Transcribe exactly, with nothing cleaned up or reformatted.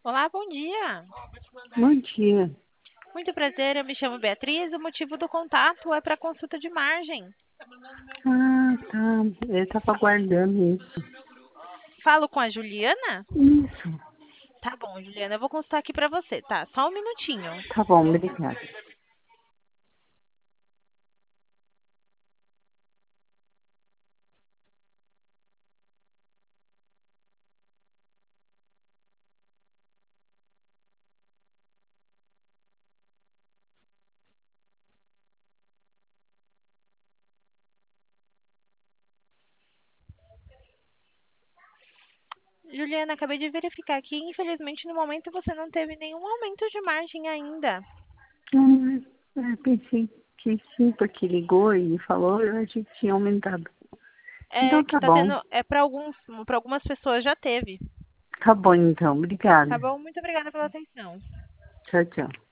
Olá, bom dia. Bom dia. Muito prazer, eu me chamo Beatriz. O motivo do contato é para consulta de margem. Ah, tá. Eu estava aguardando isso. Falo com a Juliana? Isso. Tá bom, Juliana, eu vou consultar aqui para você, tá? Só um minutinho. Tá bom, obrigada. Juliana, acabei de verificar aqui. Infelizmente, no momento você não teve nenhum aumento de margem ainda. Hum, eu pensei que sim, porque ligou e falou, eu achei que tinha aumentado. É Então que tá tá bom. tendo, é para alguns, para algumas pessoas já teve. Tá bom então, Tá obrigada. bom? Muito obrigada pela atenção. Tchau, tchau.